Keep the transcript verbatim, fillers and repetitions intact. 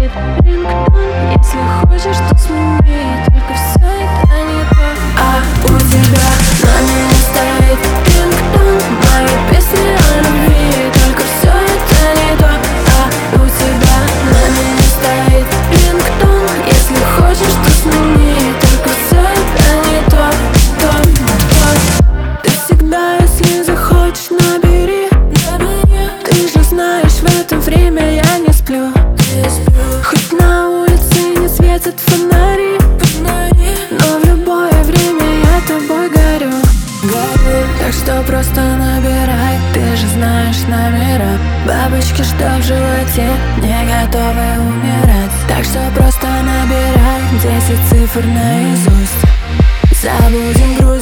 стоит рингтон. Если хочешь, то смени, только все это не то. А у тебя номер не стоит рингтон. Мои песни о любви, только все это не то. А у тебя номер не стоит рингтон. Если хочешь, то смени, только все это не то, то, то. Ты всегда, если захочешь, набери, набери. Ты же знаешь, в это время я не сплю. Хоть на улице не светят фонари, но в любое время я тобой горю. Так что просто набирай, ты же знаешь номера. Бабочки, что в животе, не готовы умирать. Так что просто набирай десять цифр наизусть. Забудем грусть.